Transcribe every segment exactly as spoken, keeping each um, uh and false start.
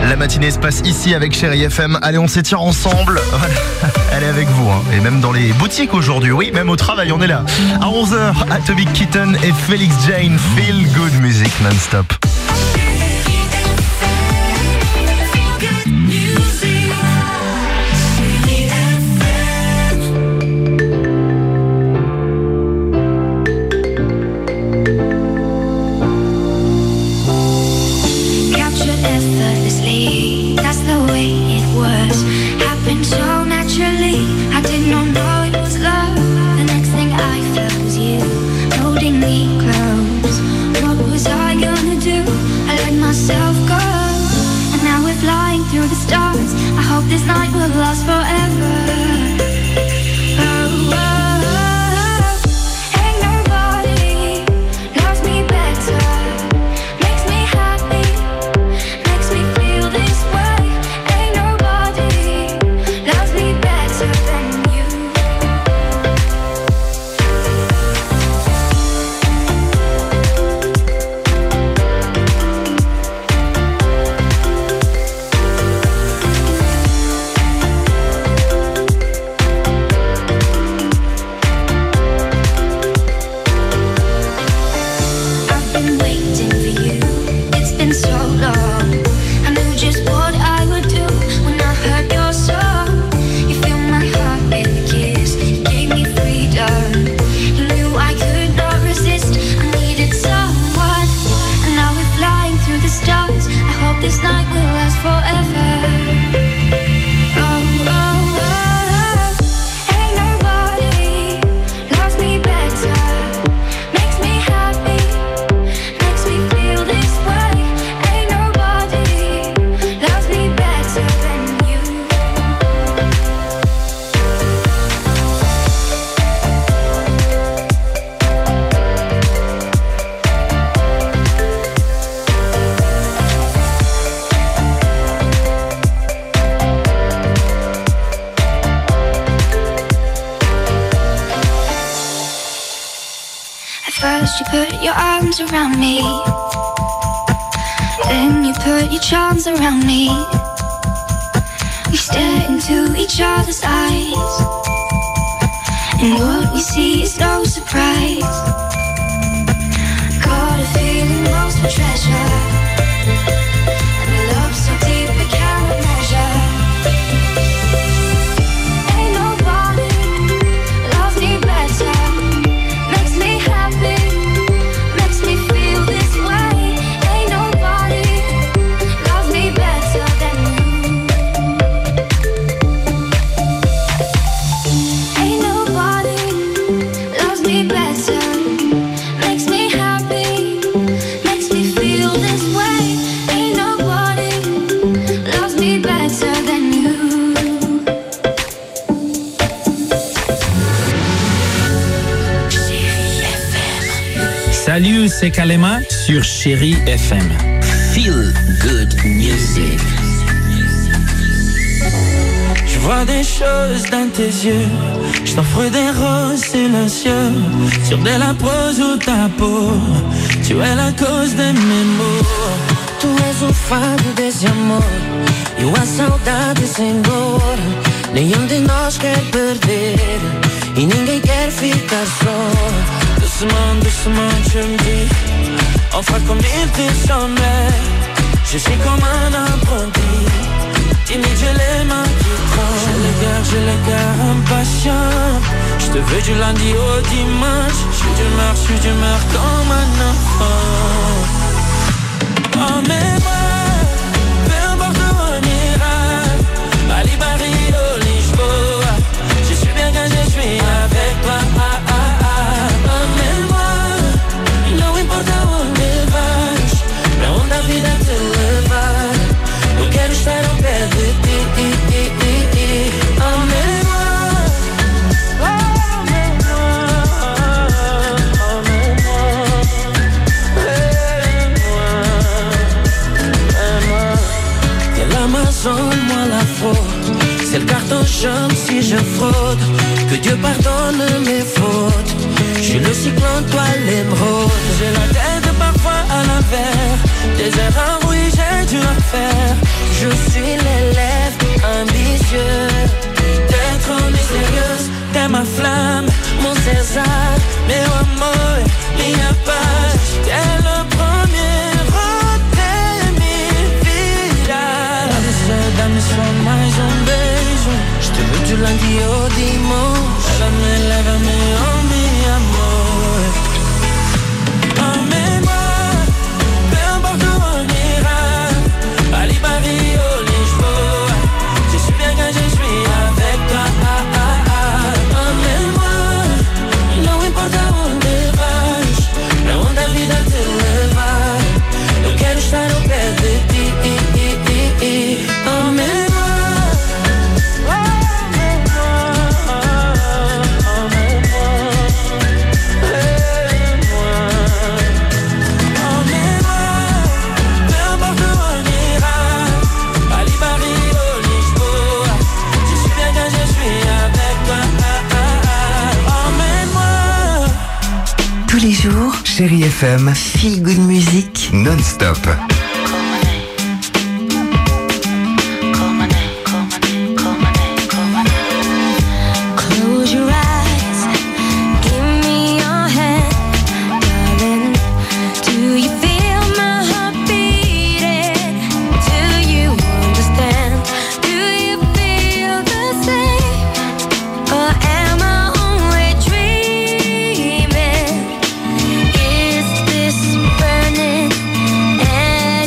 La matinée se passe ici avec Chérie F M. Allez, on s'étire ensemble. Voilà. Elle est avec vous, hein. Et même dans les boutiques aujourd'hui. Oui, même au travail, on est là. À onze heures, Atomic Kitten et Felix Jane. Feel good music non-stop. This night will last forever. Oh, oh, oh. Ain't nobody loves me better. Makes me happy, makes me feel this way. Ain't nobody loves me better than you. This night will last forever. Oh, oh, oh. Ain't nobody loves me better. Makes me happy, makes me feel this way. Ain't nobody loves me better than you. First you put your arms around me, then you put your charms around me. We stare into each other's eyes, and what we see is no surprise. Got a feeling lost for treasure, and a love so deep we cannot measure. Ain't nobody loves me better. Makes me happy, makes me feel this way. Ain't nobody loves me better than you. Ain't nobody loves me better. Makes me happy, makes me feel this way. Ain't nobody loves me better than you. Salut, c'est Kalema sur Chérie F M. Feel good music. Je vois des choses dans tes yeux. Je t'offre des roses silencieux sur de la prose ou ta peau. Tu es la cause de mes maux. Tu és o fado desse amor e a saudade sem dor. Nenhum de nós quer perder e ninguém quer ficar só. Doucement, doucement, tu me dis, enfin combien tu sommets. Je suis comme un apprenti, timide, j'ai les mains qui tremblent. J'ai le cœur, j'ai le cœur impatient. Je te veux du lundi au dimanche. Je suis d'humeur, je suis d'humeur comme un enfant. Emmène-moi, peu importe où on ira. Bali, Paris, au Lisboa. Je suis bien quand je suis avec toi. Ah, ah, ah. Emmène-moi, não importa onde vais, pra onde a vida te levar. Eu quero estar ao pé de ti. Emmène-moi, emmène-moi, emmène-moi, emmène-moi. T'es l'Amazon, moi la faute. C'est le carton jaune si je fraude. Que Dieu pardonne mes fautes. Je suis le cyclone, toi l'émeraude. J'ai la tête parfois à l'envers. Des erreurs, oui, j'ai dû en faire. Je suis l'élève ambitieux. D'être mystérieuse, t'es ma flamme, mon César, meu amor, minha paz. T'es le premier de minha vida. Dá-me só, dá-me só mais um beijo. Je te veux du lundi au dimanche. Lève-me, lève-me, oh mi amor. Emmène-moi, peu importe où on ira. Paris, Paris, oh Lisboa. Je suis bien quand je suis avec toi. Ah, ah, ah. Emmène-moi, não importa onde vais, pra onde a vida te levar. Eu quero estar ao pé de ti. Emmène-moi. Tous les jours, Chérie F M, Feel Good Music, non-stop. Close your eyes, give me your hand, darling. Do you feel my heart beating? Do you understand? Do you feel the same? Or am I only dreaming? Is this burning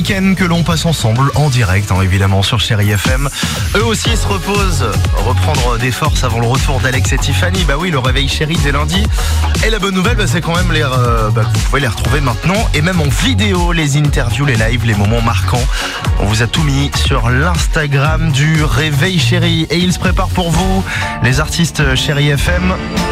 week-end que l'on passe ensemble en direct, hein, évidemment, sur Chérie F M. Eux aussi se reposent, reprendre des forces avant le retour d'Alex et Tiffany. Bah oui, le réveil chéri dès lundi. Et la bonne nouvelle, bah, c'est quand même les, euh, bah, vous pouvez les retrouver maintenant et même en vidéo, les interviews, les lives, les moments marquants. On vous a tout mis sur l'Instagram du réveil chéri et il se prépare pour vous, les artistes Chérie F M.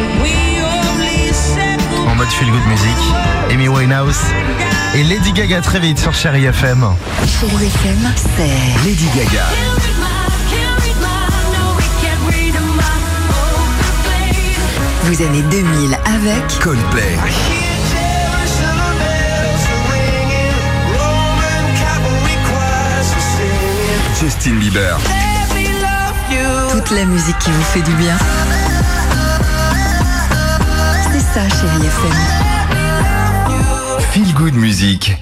En mode feel good music, Amy Winehouse et Lady Gaga très vite sur Chérie F M. Chérie F M, c'est Lady Gaga. vous aimez deux mille avec Coldplay. Justin Bieber. toute la musique qui vous fait du bien. C'est ça, Chérie F M. Feel Good Music.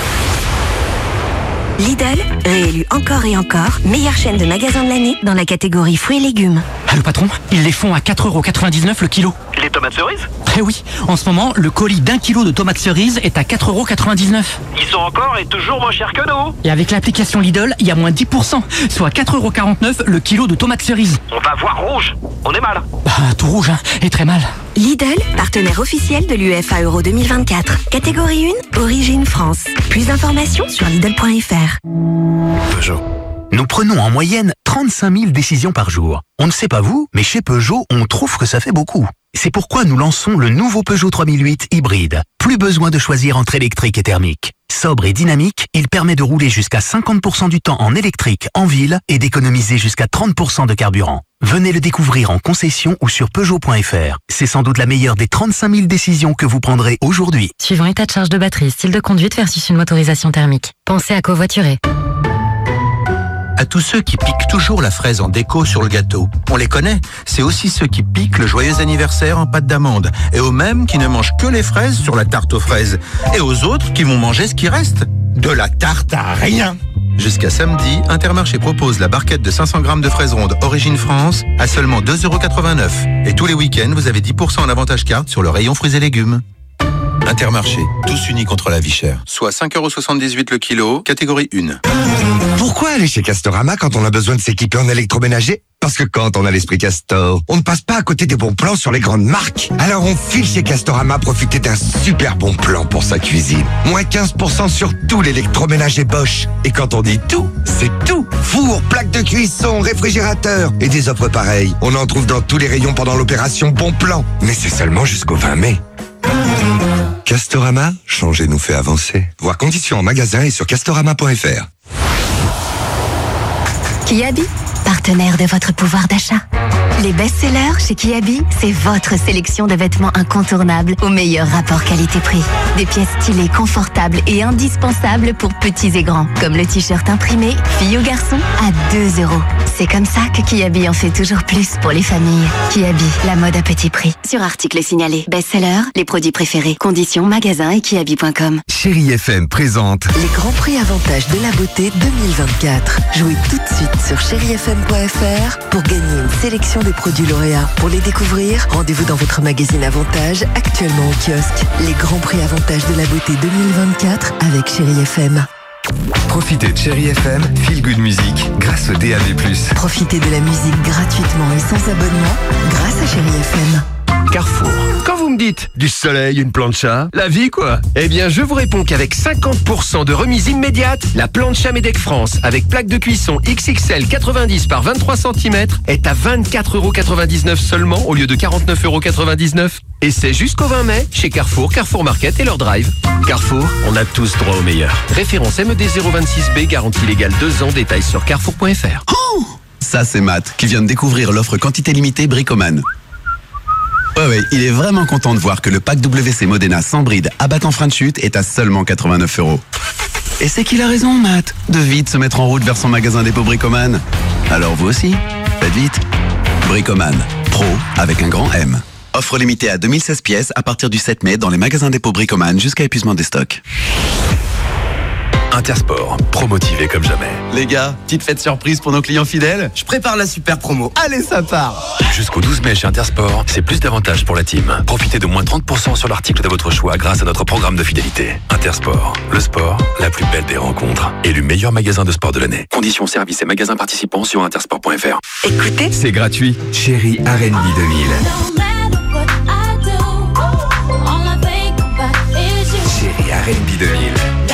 Lidl, réélu encore et encore, meilleure chaîne de magasins de l'année dans la catégorie fruits et légumes. Ah, le patron, ils les font à quatre euros quatre-vingt-dix-neuf le kilo. Les tomates cerises? Eh oui, en ce moment, le colis d'un kilo de tomates cerises est à quatre euros quatre-vingt-dix-neuf. Ils sont encore et toujours moins chers que nous. Et avec l'application Lidl, il y a moins dix pour cent, soit quatre euros quarante-neuf le kilo de tomates cerises. On va voir rouge. On est mal. Bah, tout rouge, hein, et très mal. Lidl, partenaire officiel de l'U E F A Euro deux mille vingt-quatre. Catégorie un, origine France. Plus d'informations sur Lidl point F R. Peugeot. Nous prenons en moyenne trente-cinq mille décisions par jour. On ne sait pas vous, mais chez Peugeot, on trouve que ça fait beaucoup. C'est pourquoi nous lançons le nouveau Peugeot trois mille huit hybride. Plus besoin de choisir entre électrique et thermique. Sobre et dynamique, il permet de rouler jusqu'à cinquante pour cent du temps en électrique en ville et d'économiser jusqu'à trente pour cent de carburant. Venez le découvrir en concession ou sur Peugeot point F R. C'est sans doute la meilleure des trente-cinq mille décisions que vous prendrez aujourd'hui. Suivant état de charge de batterie, style de conduite versus une motorisation thermique. Pensez à covoiturer. À tous ceux qui piquent toujours la fraise en déco sur le gâteau. On les connaît, c'est aussi ceux qui piquent le joyeux anniversaire en pâte d'amande. Et aux mêmes qui ne mangent que les fraises sur la tarte aux fraises. Et aux autres qui vont manger ce qui reste. De la tarte à rien. Jusqu'à samedi, Intermarché propose la barquette de cinq cents grammes de fraises rondes Origine France à seulement deux euros quatre-vingt-neuf. Et tous les week-ends, vous avez dix pour cent en avantage carte sur le rayon fruits et légumes. Intermarché, tous unis contre la vie chère. Soit cinq euros soixante-dix-huit le kilo, catégorie un. Pourquoi aller chez Castorama quand on a besoin de s'équiper en électroménager? Parce que quand on a l'esprit Castor, on ne passe pas à côté des bons plans sur les grandes marques. Alors on file chez Castorama profiter d'un super bon plan pour sa cuisine. Moins quinze pour cent sur tout l'électroménager Bosch. Et quand on dit tout, c'est tout. Four, plaque de cuisson, réfrigérateur et des offres pareilles. On en trouve dans tous les rayons pendant l'opération Bon Plan. Mais c'est seulement jusqu'au vingt mai. Castorama, changer nous fait avancer. Voir conditions en magasin et sur castorama point F R. Kiabi, partenaire de votre pouvoir d'achat. Les best-sellers chez Kiabi, c'est votre sélection de vêtements incontournables au meilleur rapport qualité-prix. Des pièces stylées, confortables et indispensables pour petits et grands, comme le t-shirt imprimé, fille ou garçon, à deux euros. C'est comme ça que Kiabi en fait toujours plus pour les familles. Kiabi, la mode à petit prix. Sur article signalé. Best-sellers, les produits préférés. Conditions, magasin et kiabi point com. Chérie F M présente Les Grands Prix Avantages de la Beauté deux mille vingt-quatre. Jouez tout de suite sur chérie f m point F R pour gagner une sélection des produits lauréats. Pour les découvrir, rendez-vous dans votre magazine Avantage, actuellement au kiosque. Les Grands Prix Avantages de la Beauté deux mille vingt-quatre avec Chérie F M. Profitez de Chérie F M, Feel Good Music, grâce au D A B plus. Profitez de la musique gratuitement et sans abonnement grâce à Chérie F M. Carrefour. Quand vous me dites du soleil, une plancha, la vie quoi? Eh bien je vous réponds qu'avec cinquante pour cent de remise immédiate, la plancha Medec France avec plaque de cuisson X X L quatre-vingt-dix par vingt-trois centimètres est à vingt-quatre euros quatre-vingt-dix-neuf seulement au lieu de quarante-neuf euros quatre-vingt-dix-neuf. Et c'est jusqu'au vingt mai chez Carrefour, Carrefour Market et leur drive. Carrefour, on a tous droit au meilleur. Référence M E D zéro vingt-six B, garantie légale deux ans, détails sur carrefour point F R. Oh, ça c'est Matt qui vient de découvrir l'offre quantité limitée Bricoman. Ouais, ouais, il est vraiment content de voir que le pack W C Modena sans bride abattant frein de chute est à seulement quatre-vingt-neuf euros. Et c'est qu'il a raison, Matt, de vite se mettre en route vers son magasin dépôt Bricoman. Alors vous aussi, faites vite. Bricoman, pro avec un grand M. Offre limitée à deux mille seize pièces à partir du sept mai dans les magasins dépôt Bricoman jusqu'à épuisement des stocks. Intersport, promotivé comme jamais. Les gars, petite fête surprise pour nos clients fidèles. Je prépare la super promo. Allez, ça part. Jusqu'au douze mai chez Intersport, c'est plus d'avantages pour la team. Profitez de moins trente pour cent sur l'article de votre choix grâce à notre programme de fidélité. Intersport, le sport, la plus belle des rencontres. Élu meilleur magasin de sport de l'année. Conditions, services et magasins participants sur intersport point f r. Écoutez, c'est gratuit. Chérie R and B deux mille. Chérie R and B deux mille.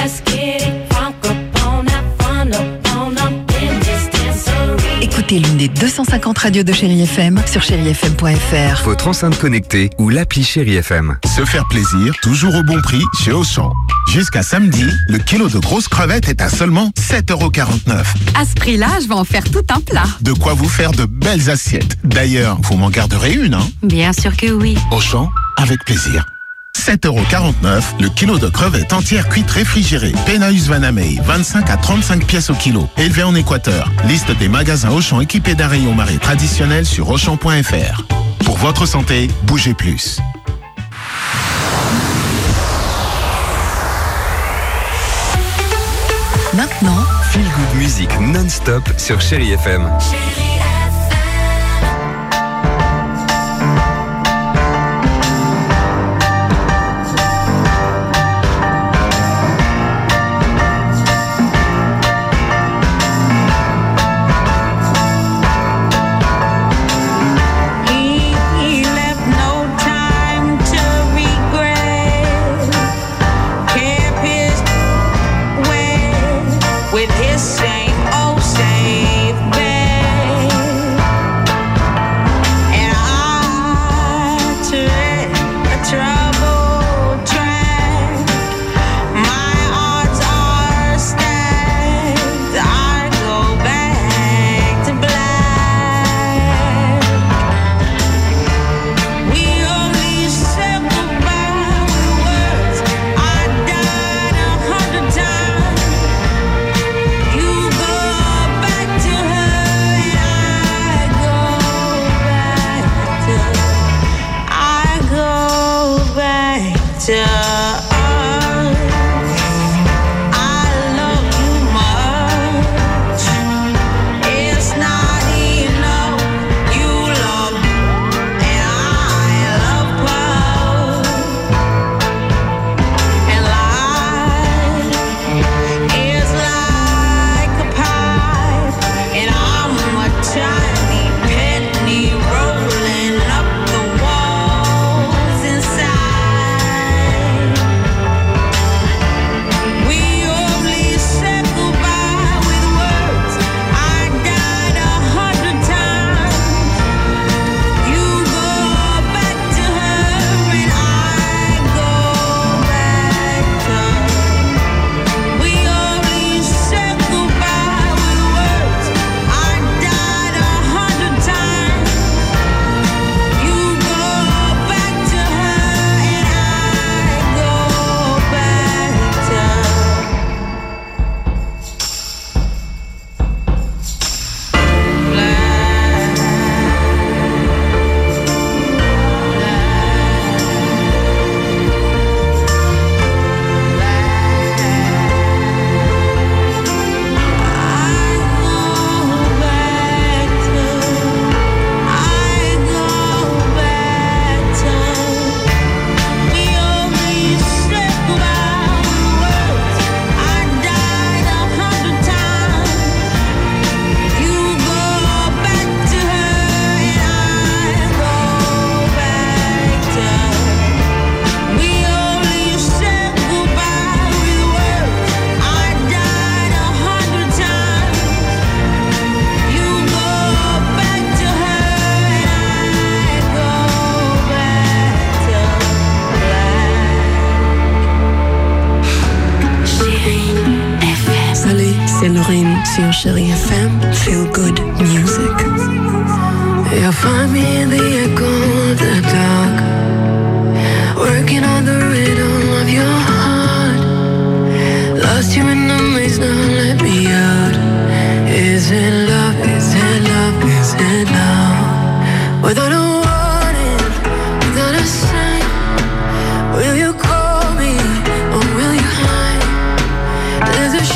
Écoutez l'une des deux cent cinquante radios de Chérie F M sur chérie f m point f r. Votre enceinte connectée ou l'appli Chérie F M. Se faire plaisir, toujours au bon prix chez Auchan. Jusqu'à samedi, le kilo de grosses crevettes est à seulement sept euros quarante-neuf. À ce prix-là, je vais en faire tout un plat. De quoi vous faire de belles assiettes. D'ailleurs, vous m'en garderez une, hein? Bien sûr que oui. Auchan, avec plaisir. sept euros quarante-neuf, le kilo de crevettes entières cuites réfrigérées. Penaeus Vanamei, vingt-cinq à trente-cinq pièces au kilo. Élevé en Équateur. Liste des magasins Auchan équipés d'un rayon marée traditionnel sur auchan point f r. Pour votre santé, bougez plus. Maintenant, Feel Good Music non-stop sur Chérie F M. With his same old same bed. c'est Lorraine sur Chérie F M. Feel good music. You'll find me in the echo of the dark, working on the rhythm of your heart. Lost you in the maze, now let me out. Is it love? Is it love? Is it love? Without a warning, without a sign, will you call me or will you hide? There's a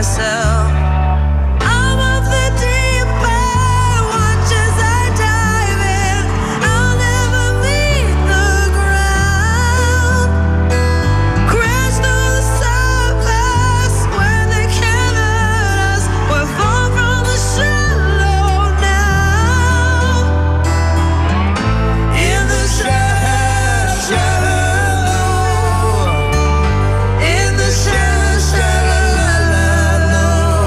myself. I'm of the deep end, watch as I dive in. I'll never meet the ground. Crash through the surface where they can't hurt us. We're far from the shallow now. In the shallow, shallow. In the shallow, shallow.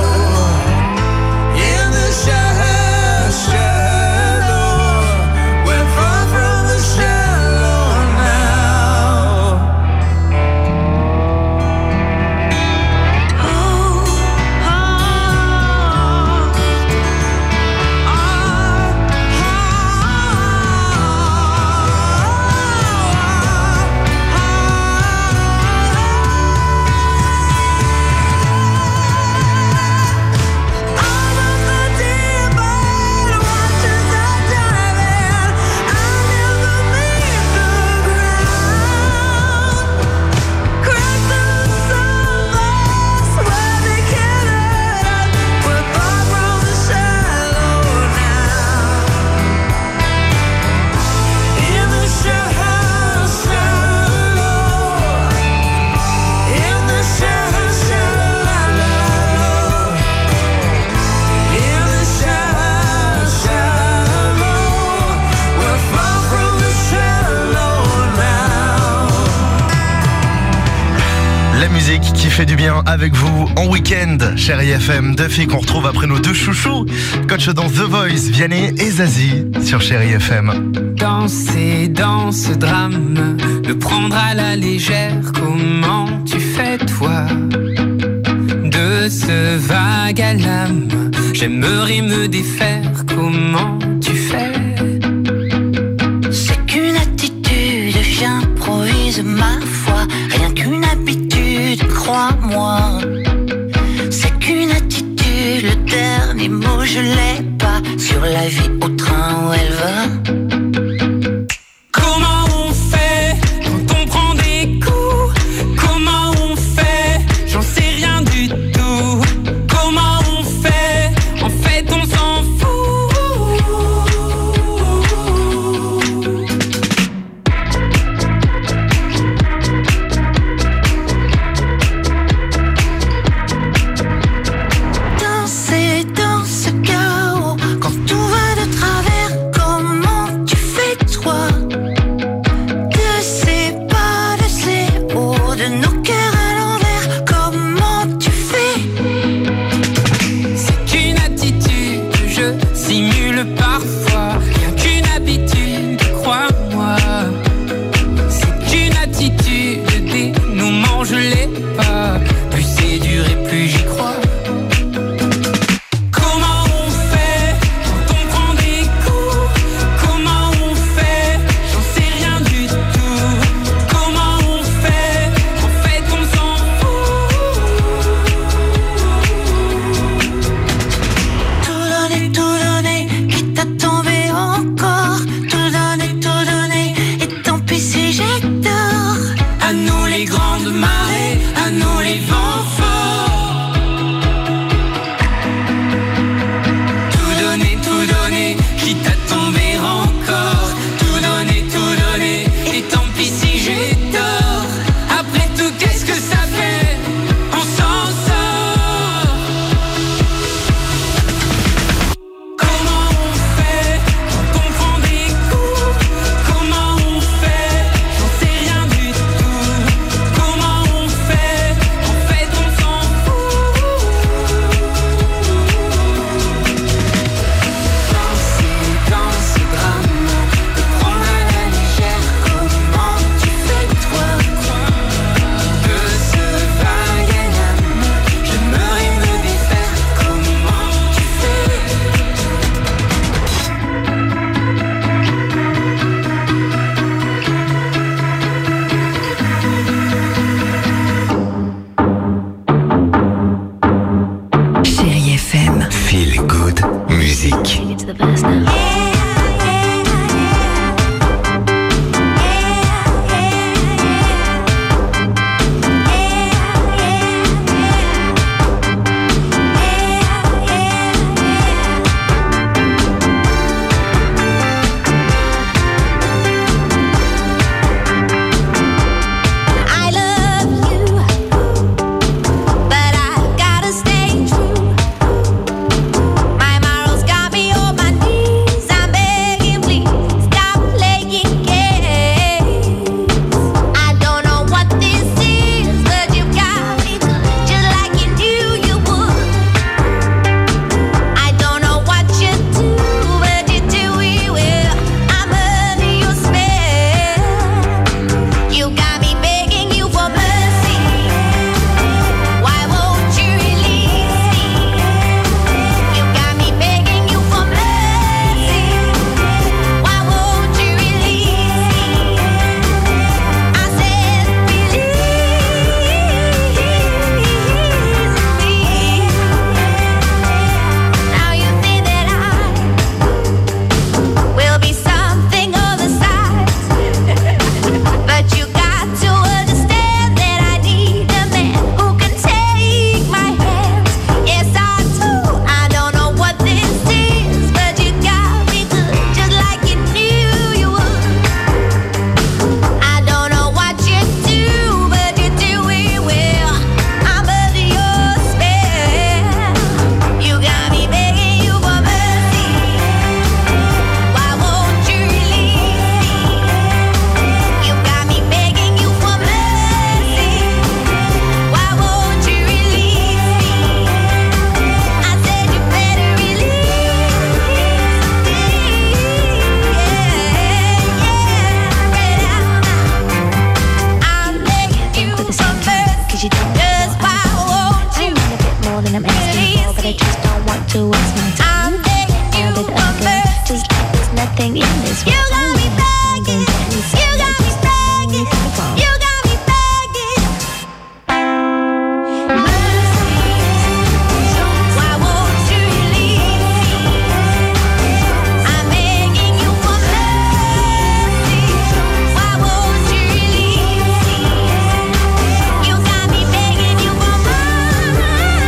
In the shallow, shallow. We're far from the shallow now. La musique qui fait du bien avec vous en week-end, chérie F M. Deux filles qu'on retrouve après nos deux chouchous, coach dans The Voice, Vianney et Zazie sur chérie F M. Danser dans ce drame, le prendre à la légère, comment tu fais toi? De ce vague à l'âme, j'aimerais me défaire, comment tu fais? C'est qu'une attitude, j'improvise ma foi. Rien qu'une habitude, crois-moi. C'est qu'une attitude, le dernier mot je l'ai pas. Sur la vie au train où elle va. Comment on fait quand on prend des coups? Comment on fait? J'en sais rien du tout. Comment on fait? En fait on s'en fout. Danser dans ce chaos, quand tout va de travers, comment tu fais toi? De ces pas, de ces hauts, de nos cœurs à l'envers, comment tu fais? C'est qu'une attitude, je simule parfois. Rien qu'une habitude, crois-moi. C'est qu'une attitude, le dénouement je l'ai pas. Plus c'est dur et plus j'y crois. Comment on fait quand on prend des coups? Comment on fait? J'en sais rien du tout. Comment on fait? En fait on s'en fout. Tout donner, tout donner, quitte à tomber encore. Tout donner, tout donner, et tant pis si j'ai tort. À nous les grandes marées, à nous les vents forts. Tout donner, tout donner, quitte à tomber encore. Tout donner, tout donner, et tant pis si j'ai tort. Après tout, qu'est-ce que ça fait? On s'en sort. Comment on fait quand on prend des coups? Comment on fait? J'en sais rien du tout. Comment on fait? En fait on s'en fout. Danser dans ce drame, le prendre à la légère, comment tu fais toi? De ce vague à l'âme, j'aimerais me défaire, comment tu fais? Chérie F M. Feel good music. asking for, but I just don't want to waste my time. I'm begging you for mercy. Just like there's nothing in this world. You got me begging. You got me begging. You got me begging. Mercy. Why won't you leave? I'm begging you for mercy. Why won't you leave? You got me begging you for mercy.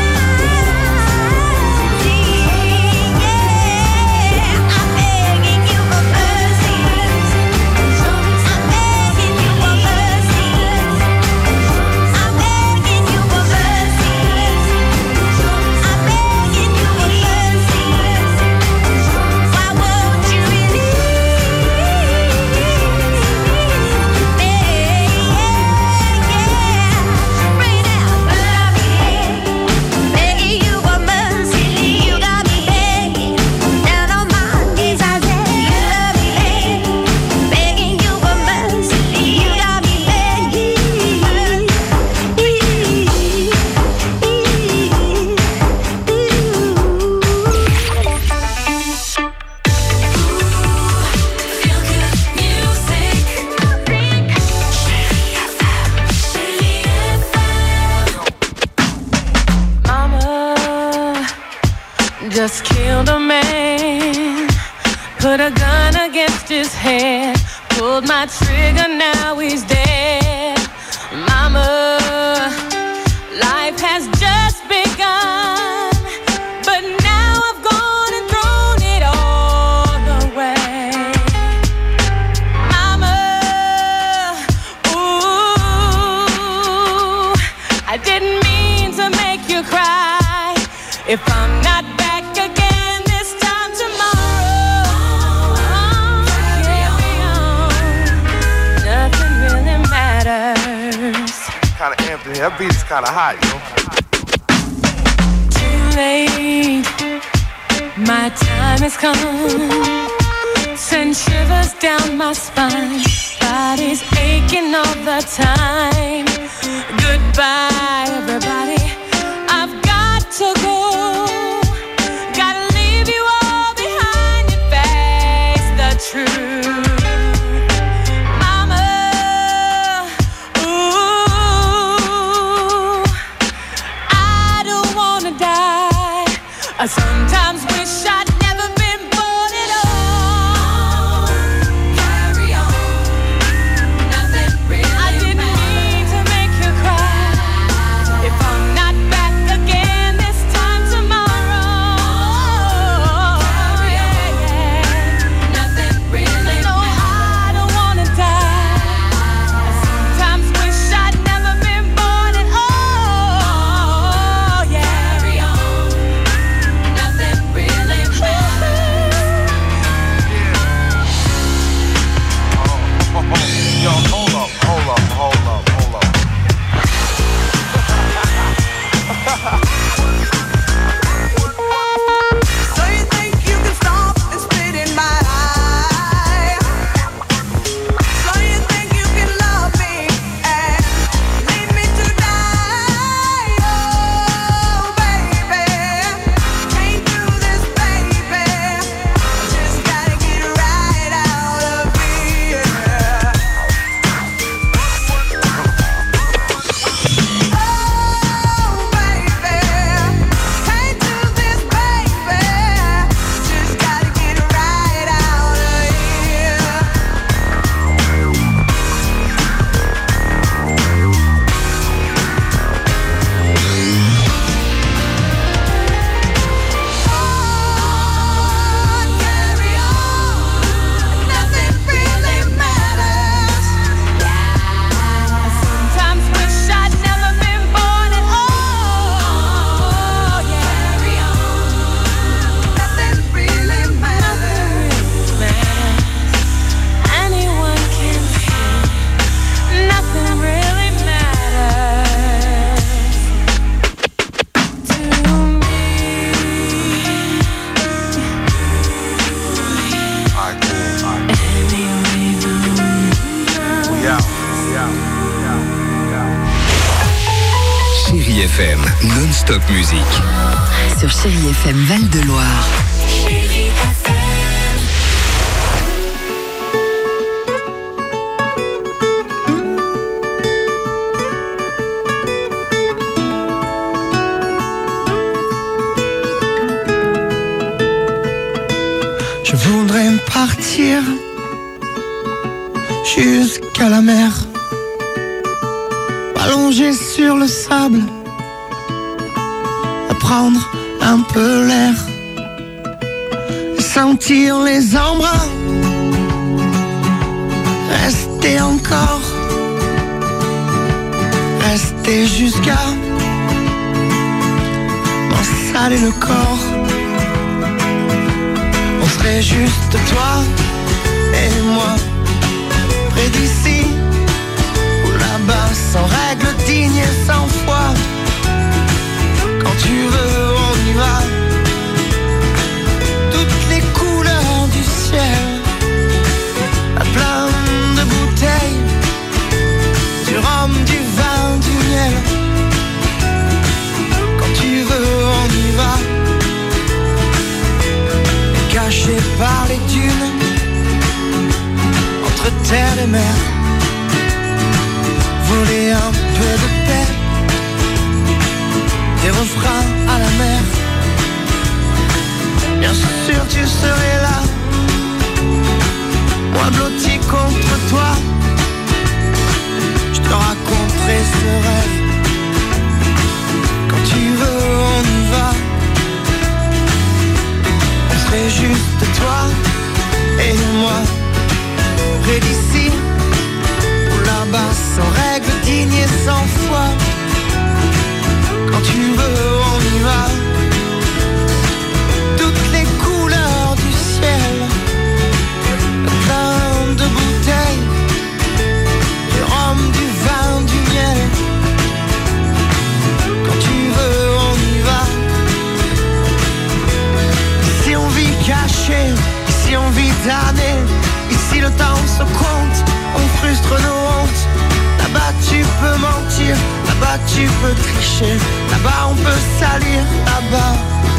Yeah, I'm begging you for mercy. I'm begging you for mercy. I'm begging you for mercy. I'm begging you for mercy. Why won't you begging you for mercy. You got me begging, down on my knees I said, you love me, begging you for mercy. You got me begging. Feel good music. Mama just killed a man, put a gun against his head, pulled my trigger, now he's dead. Mama, life has just begun, but now I've gone and thrown it all away. Mama, ooh, I didn't mean to make you cry. If I'm not back again this time tomorrow, carry on. Nothing really matters. Kind of amped in here. That beat is kind of hot, yo. Too late, my time has come. Send shivers down my spine. Body's aching all the time. Goodbye, everybody. I've got to go. Gotta leave you all behind and face the truth. Mama, ooh, I don't wanna die. I sometimes wish I'd never been born at all. Carry on. Nothing really I didn't mean to make you cry. If I'm not back again this time tomorrow, yeah, yeah. Nothing really no, I don't wanna die. I sometimes wish I'd never been born at all. Yeah. Carry on. Nothing really non-stop musique. Sur Chérie F M Val-de-Loire. Je voudrais partir jusqu'à la mer, allongé sur le sable, à prendre un peu l'air, sentir les embruns, rester encore, rester jusqu'à m'en saler le corps. On serait juste toi et moi, près d'ici ou là-bas, sans règles, dignes et sans foi. Quand tu veux, on y va. Toutes les couleurs du ciel, à plein de bouteilles, du rhum, du vin, du miel. Quand tu veux, on y va. Caché par les dunes, entre terre et mer, voler un peu de paix, des refrains à la mer. Bien sûr tu serais là, moi blotti contre toi. Je te raconterai ce rêve. Quand tu veux, on y va. On serait juste toi et moi, près d'ici ou là-bas, sans règles, dignes et sans foi. Quand tu veux, on y va. Toutes les couleurs du ciel, plein de bouteilles, du rhum, du vin, du miel. Quand tu veux, on y va. Ici on vit caché, ici on vit damné. Ici le temps se compte, on frustre nos hontes. Là-bas tu peux mentir, là-bas tu peux tricher, là-bas on peut salir, là-bas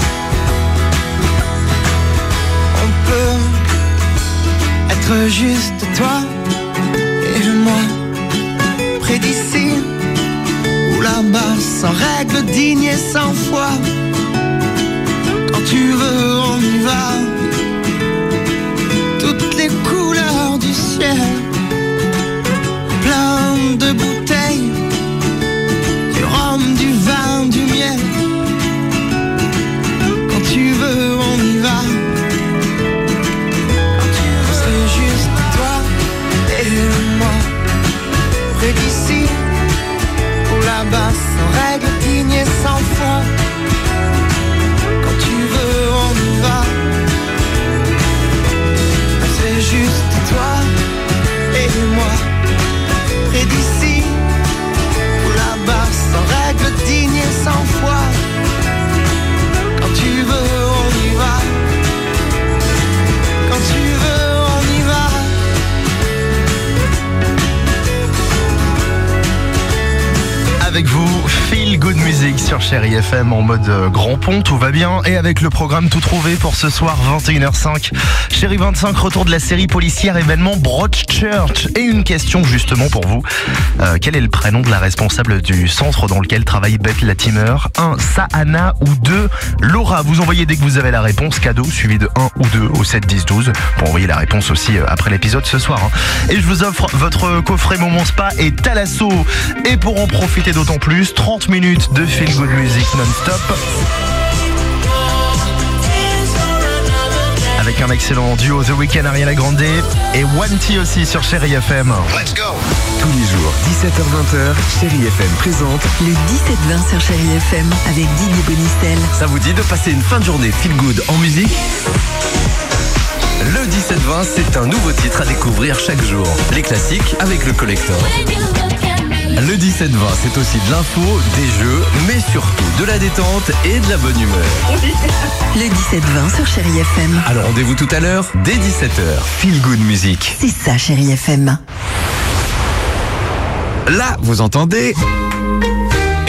on peut être juste toi et moi, près d'ici ou là-bas, sans règles, dignes et sans foi. Quand tu veux, on y va. Toutes les couleurs du ciel, plein de bouteilles, du rhum, du vin, du miel. Quand tu veux, on y va. Quand tu veux, c'est juste toi et moi, près d'ici ou là-bas, sans règles, dignes et sans foi. Quand tu veux, on y va. C'est juste toi et moi, près d'ici ou là-bas, sans règles, dignes et sans foi. Quand tu veux, on y va. Quand tu veux, on y va. Avec vous, Feel Good Music sur Chérie F M en mode euh, grand pont, tout va bien. Et avec le programme tout trouvé pour ce soir, vingt et une heures cinq. Chérie vingt-cinq, retour de la série policière événement Broadchurch. Et une question justement pour vous. Euh, quel est le prénom de la responsable du centre dans lequel travaille Beth Latimer? un. Sahana ou deux. Laura. Vous envoyez dès que vous avez la réponse, cadeau, suivi de un ou deux au sept dix douze. Pour envoyer la réponse aussi euh, après l'épisode ce soir. Hein. Et je vous offre votre coffret Moment Spa et Thalasso. Et pour en profiter d'autant plus, trente minutes de Feel Good Music non-stop. Avec un excellent duo The Weeknd, Ariana Grande et One T aussi sur Chérie F M. Let's go. Tous les jours, dix-sept heures vingt, Chérie F M présente le dix-sept vingt sur Chérie F M avec Didier Bonicel. Ça vous dit de passer une fin de journée feel good en musique? Le dix-sept vingt, c'est un nouveau titre à découvrir chaque jour. Les classiques avec le collector. Le dix-sept vingt, c'est aussi de l'info, des jeux, mais surtout de la détente et de la bonne humeur. Le dix-sept vingt sur Chérie F M. Alors rendez-vous tout à l'heure, dès dix-sept heures. Feel Good Music. C'est ça, Chérie F M. Là, vous entendez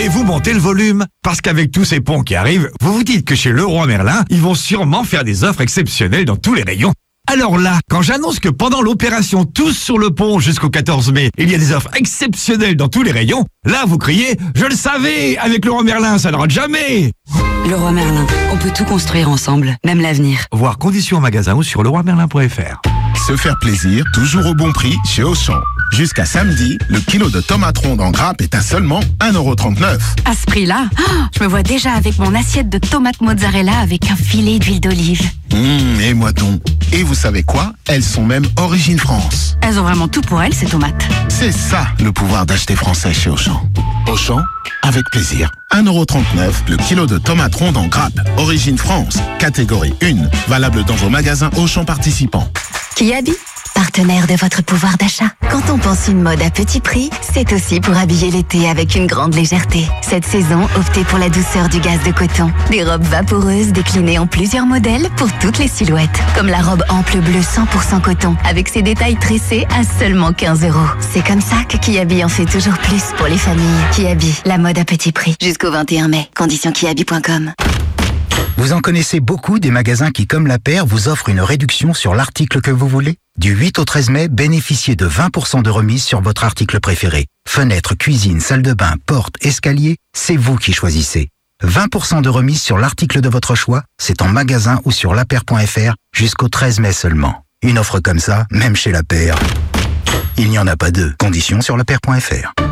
et vous montez le volume. Parce qu'avec tous ces ponts qui arrivent, vous vous dites que chez Leroy Merlin, ils vont sûrement faire des offres exceptionnelles dans tous les rayons. Alors là, quand j'annonce que pendant l'opération Tous sur le pont jusqu'au quatorze mai, il y a des offres exceptionnelles dans tous les rayons, là vous criez « Je le savais, avec Leroy Merlin, ça ne rate jamais !» Leroy Merlin, on peut tout construire ensemble, même l'avenir. Voir conditions en magasin ou sur leroy merlin point f r. Se faire plaisir, toujours au bon prix chez Auchan. Jusqu'à samedi, le kilo de tomates rondes en grappe est à seulement un euro trente-neuf. À ce prix-là, oh, je me vois déjà avec mon assiette de tomates mozzarella avec un filet d'huile d'olive. Mmh, et moi donc. Et vous savez quoi? Elles sont même origine France. Elles ont vraiment tout pour elles, ces tomates. C'est ça, le pouvoir d'acheter français chez Auchan. Auchan, avec plaisir. un euro trente-neuf le kilo de tomates rondes en grappe. Origine France, catégorie un. Valable dans vos magasins Auchan participants. Kiabi, partenaire de votre pouvoir d'achat. Quand on pense une mode à petit prix, c'est aussi pour habiller l'été avec une grande légèreté. Cette saison, optez pour la douceur du gaz de coton. Des robes vaporeuses déclinées en plusieurs modèles pour toutes les silhouettes. Comme la robe ample bleue cent pour cent coton, avec ses détails tressés à seulement quinze euros. C'est comme ça que Kiabi en fait toujours plus pour les familles. Kiabi, la mode à petit prix. Jusqu'au vingt et un mai. Conditions kiabi point com. Vous en connaissez beaucoup des magasins qui, comme La Paire, vous offrent une réduction sur l'article que vous voulez? Du huit au treize mai, bénéficiez de vingt pour cent de remise sur votre article préféré. Fenêtre, cuisine, salle de bain, porte, escalier, c'est vous qui choisissez. vingt pour cent de remise sur l'article de votre choix, c'est en magasin ou sur lapaire point f r jusqu'au treize mai seulement. Une offre comme ça, même chez La Paire, il n'y en a pas deux. Conditions sur lapaire point f r.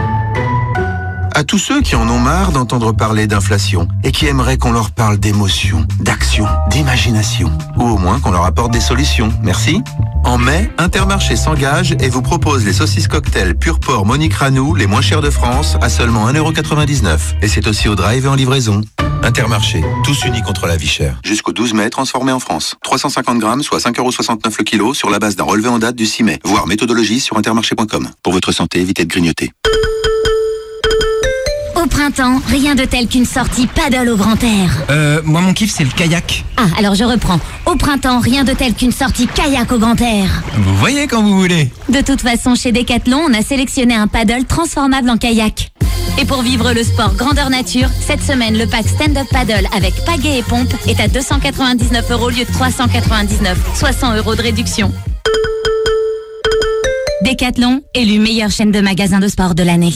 À tous ceux qui en ont marre d'entendre parler d'inflation et qui aimeraient qu'on leur parle d'émotion, d'action, d'imagination, ou au moins qu'on leur apporte des solutions, merci. En mai, Intermarché s'engage et vous propose les saucisses cocktail pur porc Monique Ranou, les moins chères de France, à seulement un euro quatre-vingt-dix-neuf. Et c'est aussi au drive et en livraison. Intermarché, tous unis contre la vie chère. Jusqu'au douze mai, transformé en France. trois cent cinquante grammes, soit cinq euros soixante-neuf le kilo, sur la base d'un relevé en date du six mai. Voir méthodologie sur intermarché point com. Pour votre santé, évitez de grignoter. Au printemps, rien de tel qu'une sortie paddle au grand air. Euh, moi mon kiff c'est le kayak. Ah, alors je reprends. Au printemps, rien de tel qu'une sortie kayak au grand air. Vous voyez quand vous voulez. De toute façon, chez Decathlon, on a sélectionné un paddle transformable en kayak. Et pour vivre le sport grandeur nature, cette semaine, le pack stand-up paddle avec pagaie et pompe est à deux cent quatre-vingt-dix-neuf euros au lieu de trois cent quatre-vingt-dix-neuf, soit cent euros de réduction. Decathlon, élu meilleure chaîne de magasins de sport de l'année.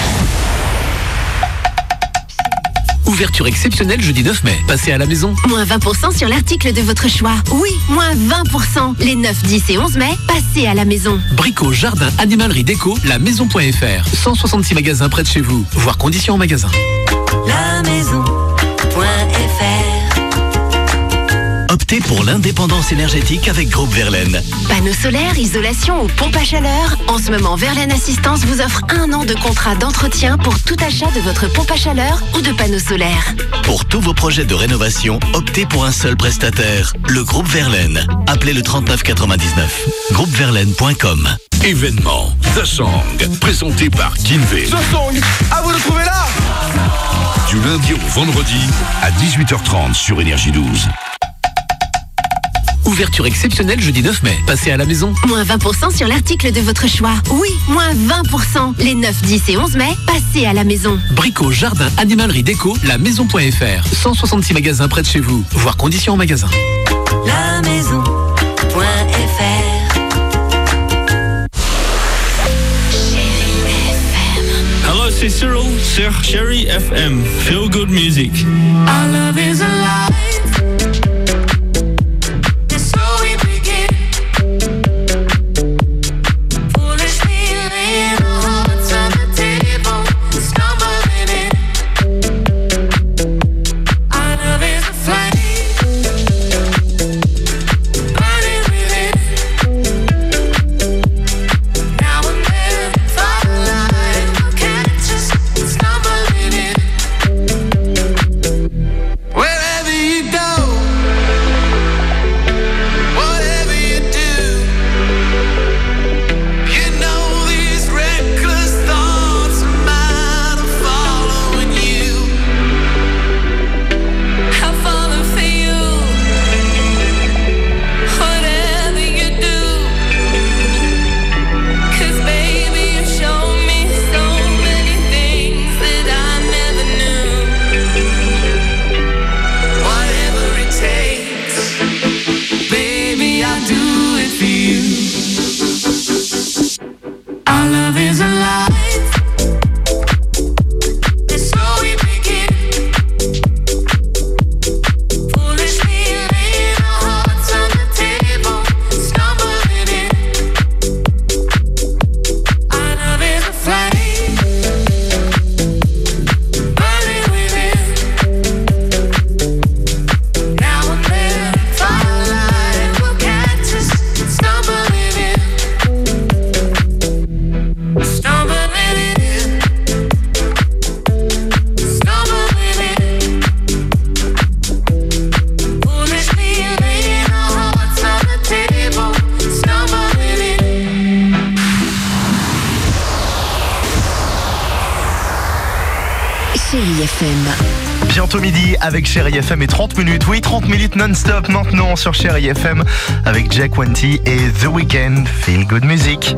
Ouverture exceptionnelle jeudi neuf mai. Passez à la maison. Moins vingt pour cent sur l'article de votre choix. Oui, moins vingt pour cent. Les neuf, dix et onze mai, passez à la maison. Brico, jardin, animalerie, déco, la maison point f r. cent soixante-six magasins près de chez vous. Voir conditions en magasin. La maison point f r. Optez pour l'indépendance énergétique avec Groupe Verlaine. Panneaux solaires, isolation ou pompe à chaleur. En ce moment, Verlaine Assistance vous offre un an de contrat d'entretien pour tout achat de votre pompe à chaleur ou de panneaux solaires. Pour tous vos projets de rénovation, optez pour un seul prestataire, le Groupe Verlaine. Appelez le trente-neuf quatre-vingt-dix-neuf. groupe verlaine point com. Événement The Song, présenté par Kinvé. The Song, à vous de trouver là. Du lundi au vendredi à dix-huit heures trente sur Énergie douze. Ouverture exceptionnelle jeudi neuf mai. Passez à la maison. Moins vingt pour cent sur l'article de votre choix. Oui, moins vingt pour cent. Les neuf, dix et onze mai, passez à la maison. Brico, jardin, animalerie, déco, la maison point f r. cent soixante-six magasins près de chez vous. Voir conditions en magasin. La maison point f r. Hello, c'est Cyril sur Chérie F M. Feel good music. Our love is alive. Well, F M. Bientôt midi avec Chérie F M et trente minutes. Oui, trente minutes non-stop maintenant sur Chérie F M avec Jack Wanty et The Weeknd. Feel Good Music.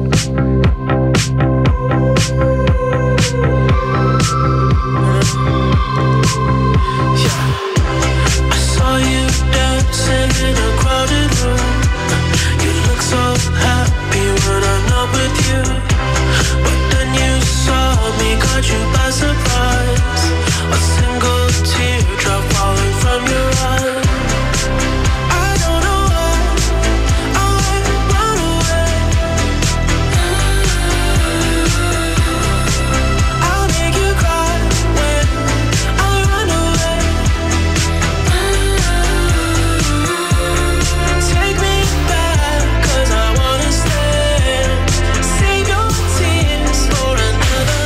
You by surprise, a single teardrop falling from your eye. I don't know why I run away. I'll make you cry when I run away. Take me back, cause I wanna stay. Save your tears for another.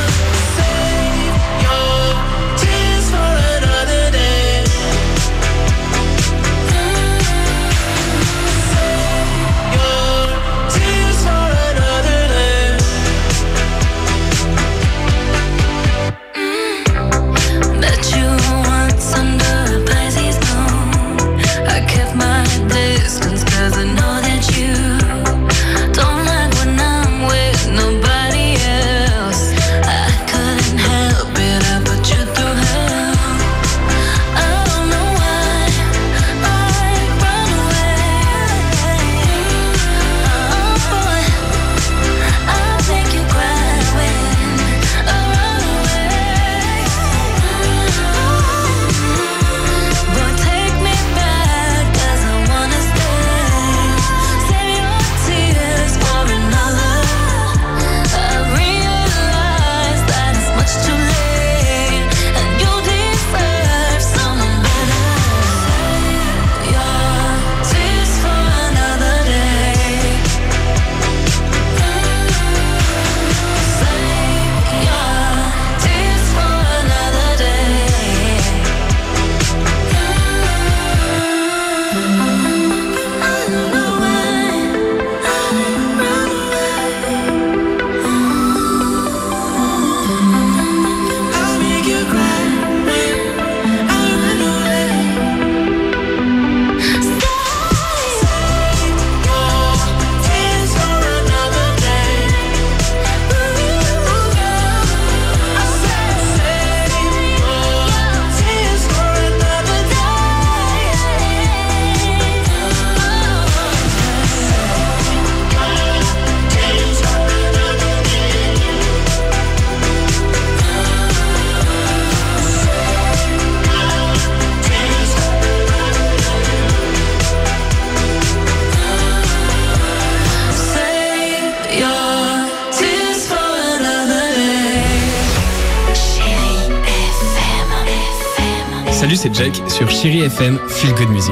Salut, c'est Jack sur Chérie F M, Feel Good Music.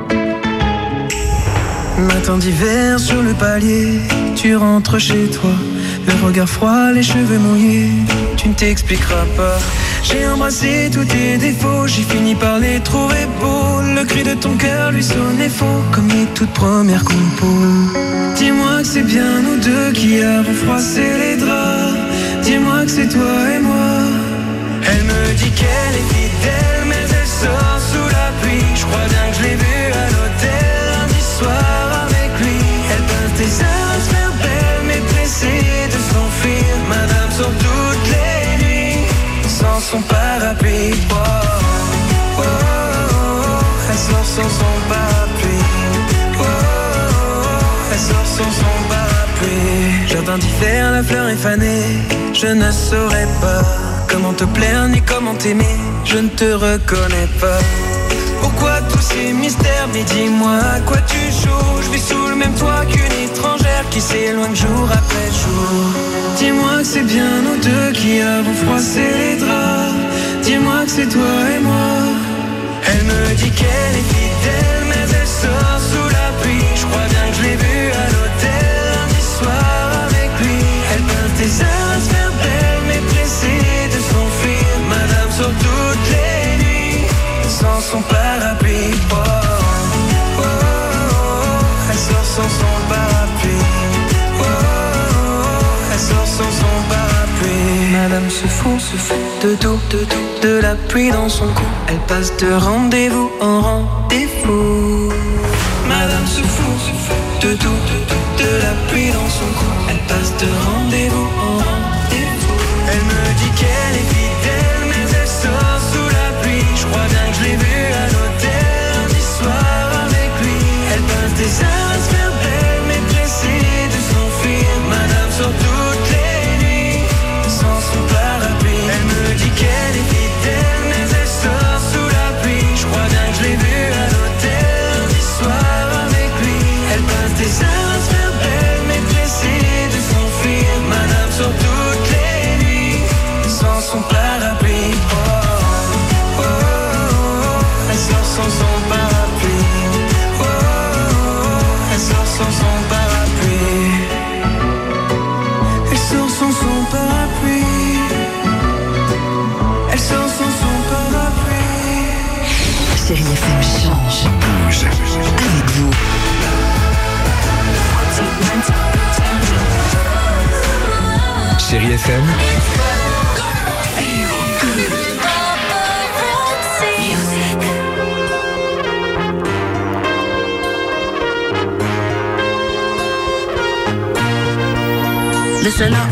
Matin d'hiver sur le palier, tu rentres chez toi, le regard froid, les cheveux mouillés, tu ne t'expliqueras pas. J'ai embrassé tous tes défauts, j'ai fini par les trouver beaux. Le cri de ton cœur lui sonnait faux, comme les toutes premières compos. Dis-moi que c'est bien nous deux qui avons froissé les draps. Dis-moi que c'est toi et moi. Elle me dit qu'elle est fidèle, mais elle sort sous la pluie. Je crois bien que je l'ai vue à l'hôtel lundi soir avec lui. Elle peint tes heures à se faire belle, mais pressée de s'enfuir. Madame sort toutes les nuits sans son parapluie. Oh, oh, oh, oh. Elle sort sans son parapluie. Oh, oh, oh. Elle sort sans son parapluie. Jardin d'hiver, la fleur est fanée. Je ne saurais pas comment te plaire ni comment t'aimer, je ne te reconnais pas. Pourquoi tous ces mystères? Mais dis-moi à quoi tu joues. Je vis sous le même toit qu'une étrangère qui s'éloigne jour après jour. Dis-moi que c'est bien nous deux qui avons froissé les draps. Dis-moi que c'est toi et moi. Elle me dit qu'elle est fidèle, mais elle sort sous la pluie. Je crois bien que je l'ai vue à l'hôtel lundi soir avec lui. Elle peint tes heures à se faire belle, mais pressée de s'enfuir. Madame sort toutes les nuits sans son parapluie. Oh, oh, oh, oh. Elle sort sans son parapluie. Oh, oh, oh. Elle sort sans son parapluie. Madame Madame se fout, se fout de tout, de tout, de la pluie dans son cou. Elle passe de rendez-vous en rendez-vous. Madame se fout, se fout de tout, de tout, de la pluie dans son cou. Elle passe de rendez-vous en rendez-vous. Elle me dit qu'elle est fidèle, mais elle sort sous la pluie. Je crois bien que je l'ai vue à l'hôtel lundi soir avec lui. Elle passe des heures à se faire belle, mais pressée de s'enfuir. Madame sort toutes les nuits sans son parapluie. Elle me dit qu'elle est fidèle, mais elle sort sous la pluie. Je crois bien que je l'ai vue à l'hôtel lundi soir avec lui. Elle passe des heures à se faire belle, mais pressée de s'enfuir. Madame sort toutes les nuits sans son parapluie. Oh, oh, oh, oh. Elle sort sans son parapluie. Oh, oh, oh. Elle sort sans son parapluie. Elle sort sans son parapluie. Elle sort sans son parapluie. Chérie F M change. Bouge. Avec vous. Chérie F M. Listen up.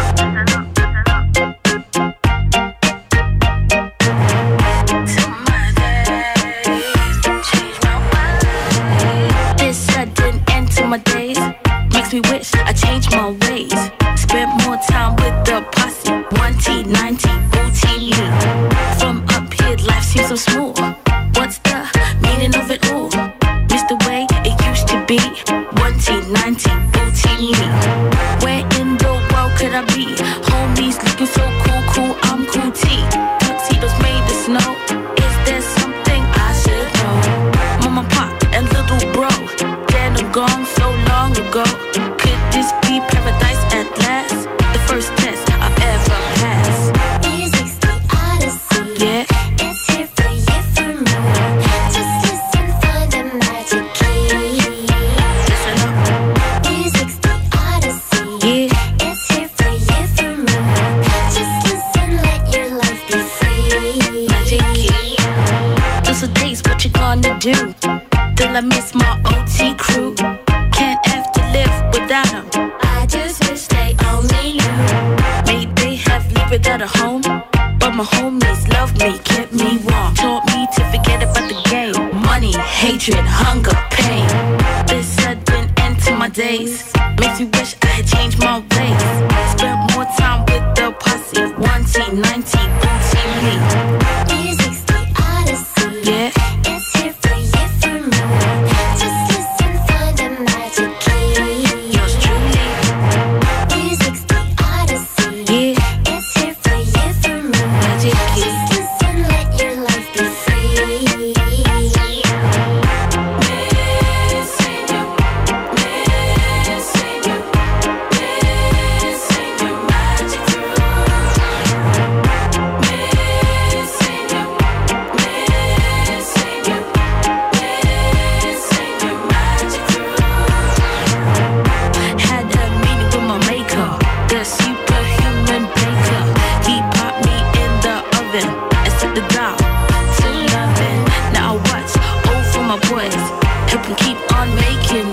This sudden end to my days makes me wish I changed my ways. Spent more time with the posse. One T, ninety, booty me. From up here, life seems so smooth. What's the meaning of it all? Miss the way it used to be. One T, ninety, booty me. Where in the world could I be? Homies looking so cool, cool, I'm cool T. Tuxedos made of snow. Is there something I should know? Mama, pop, and little bro. Dead and gone so long ago. Could this be paradise at last? The first test I've ever passed. Music's the odyssey. Yeah. It's here for you, for me. Just listen for the magic key. Listen up. Music's the odyssey. Yeah. It's here for you, for me. Just listen, let your life be free. Magic key. Those are days, what you gonna do? Till I miss my O T crew. Can't have to live without them. I just wish they only knew. May they have lived without a home, but my homies loved me, kept me warm, taught me to forget about the game. Money, hatred, hunger, pain. This sudden end to my days makes me wish I had changed my ways. Spent more time with the posse. One T, ninety, booty me. Music's the odyssey. Yeah. It's here for you, for me. Just listen for the magic key. Yours truly. Music's the odyssey. Yeah. It's here for you, for me. Magic key. Just listen, let your life be free. Had a meeting with my maker, the superhuman baker. He popped me in the oven and set the dial to loving. Now I watch over my boys, help them keep on making